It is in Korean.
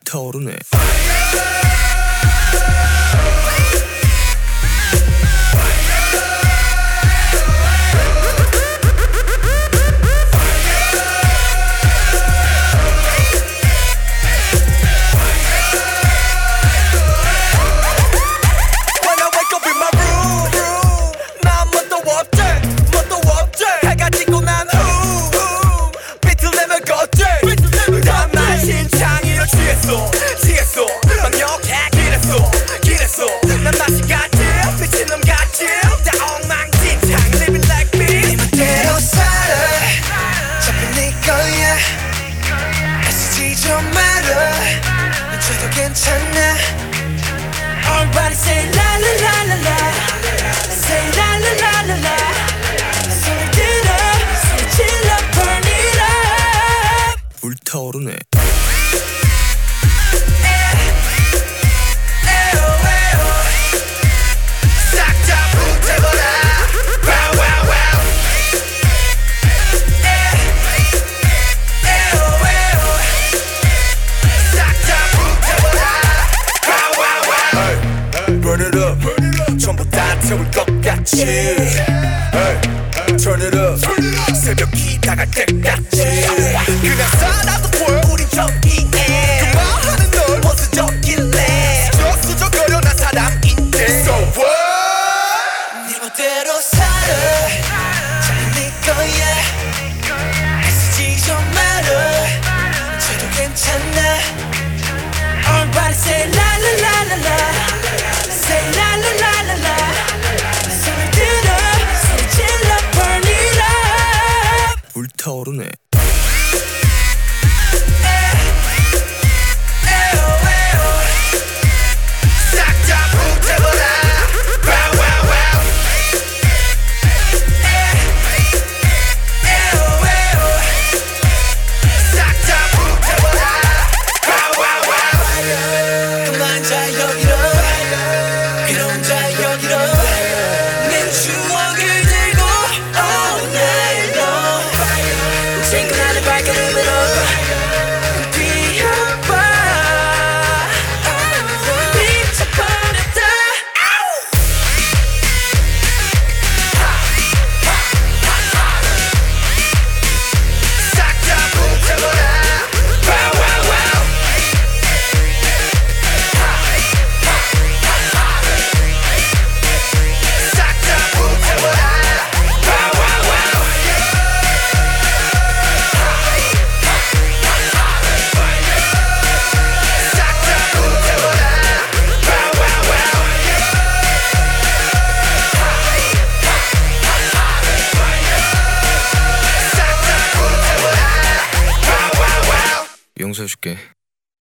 불타오르네. 취했어 완벽해 기랬어 난 맛이 같지 미친놈 같지 다 엉망진창 living like me 네 멋대로 살아 잡힌 네 거야 애쓰지 좀 마라 난 죄도 괜찮아 Everybody say la la la la la say la la la la la 소리 들어 소리 질러 burn it up 불타오르네. Burn it up, 전부 다 태울 것 같이 Turn it up, 새벽이 다갈 때까지 그냥 살아도 보여 우린 정의해 그만하는 널 원수적일래 수저거려 난 사람인데 So what? 네 멋대로 살아 잘 네 거야 애쓰지 좀 마라 죄도 괜찮아 Everybody say la la la la la say la la la la la 소리 들어 소리 질러 burn it up 불타오르네. 싹 다 불태워라 Wow wow wow 싹 다 불태워라 Wow wow wow 그만 자 여기로 그럼 자 여기로 내 추억을 들고 all night long 친근하는 발걸음으로 뛰어봐 미쳐버렸다 싹 다 불태워라 Wow wow wow 싹 다 불태워라 Wow wow wow 싹 다 불태워라 Wow wow wow 싹 다 불태워라 Wow wow wow 용서해줄게.